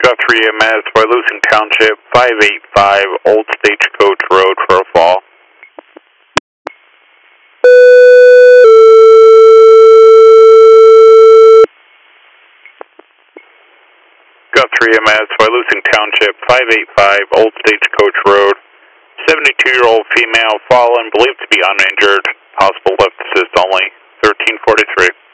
Guthrie EMS, Wyalusing Township, 585 Old Stagecoach Road for a fall. Guthrie EMS, Wyalusing Township, 585 Old Stagecoach Road. 72-year-old female fallen, believed to be uninjured. Possible left assist only. 1343.